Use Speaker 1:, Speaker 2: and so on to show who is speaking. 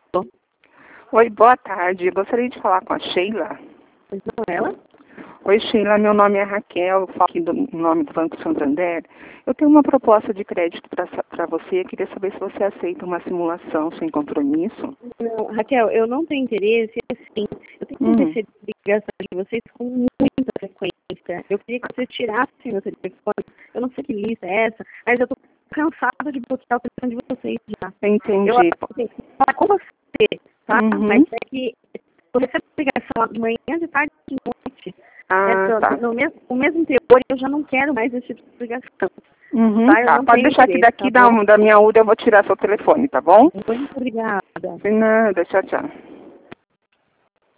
Speaker 1: Oi, boa tarde. Gostaria de falar com a Sheila.
Speaker 2: Pois não, ela?
Speaker 1: Oi, Sheila. Meu nome é Raquel. Eu falo aqui do nome do Banco Santander. Eu tenho uma proposta de crédito para você. Queria saber se você aceita uma simulação sem compromisso.
Speaker 2: Não, Raquel, eu não tenho interesse, assim, eu tenho recebido ligações de vocês com muita frequência. Eu queria que vocês tirassem meu telefone. Eu não sei que lista é essa, mas eu tô cansada de bloquear o telefone de vocês já.
Speaker 1: Entendi.
Speaker 2: Eu assim, falar com você, tá? Mas é que eu recebo ligação de manhã, de tarde e de noite.
Speaker 1: Tá.
Speaker 2: O mesmo teor, eu já não quero mais esse tipo de ligação. Tá?
Speaker 1: Pode deixar que daqui da minha UDA eu vou tirar seu telefone, tá bom?
Speaker 2: Muito obrigada.
Speaker 1: De nada. Tchau, tchau.